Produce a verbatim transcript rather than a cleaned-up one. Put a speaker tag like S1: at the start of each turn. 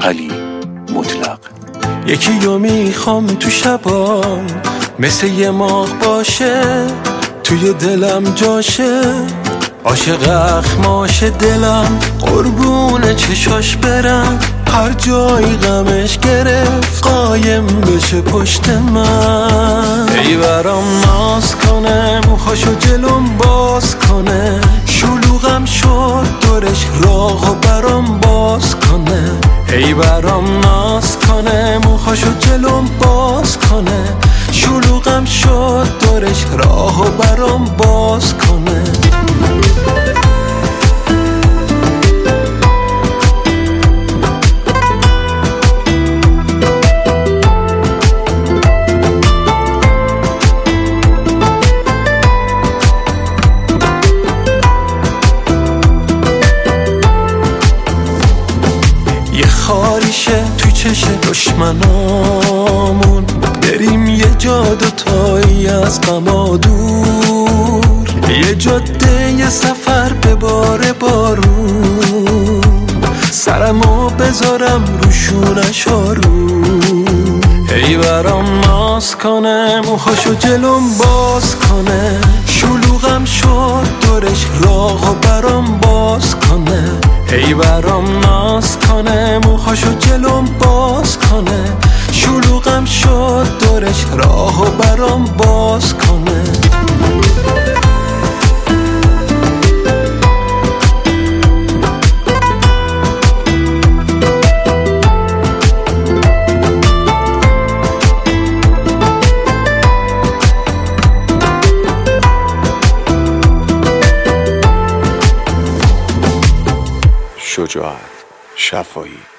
S1: علی مطلق.
S2: یکی رو میخوام تو شبام مثل یه ماه باشه، توی دلم جاشه، عاشق اخماش دلم، قربون چشاش برم، هر جایی غمش گرفت قایم بشه پشت من. ای برام ناز کنه، موهاشو جلوم باز کنه، شلوغم شد دورش راهو برام باز کنه. ای برام ناز کنه، موهاشو جلوم باز کنه، شلوغم شد دورش راهو برام باز کنه. یه خاریشه تو چش دشمنامون، بریم یه جا دوتایی از غما دور، یه جاده یه سفر به بار بارون، سرمو بذارم روشونش آروم. ای برام ناز کنه، موهاشو جلوم باز کنه، شلوغم شد دورش راهو برام باز کنه. ای برام ناز کنه، موهاشو جلوم باز کنه، شلوغم شد دورش راهو برام باز کنه.
S1: شجاعت شفایی.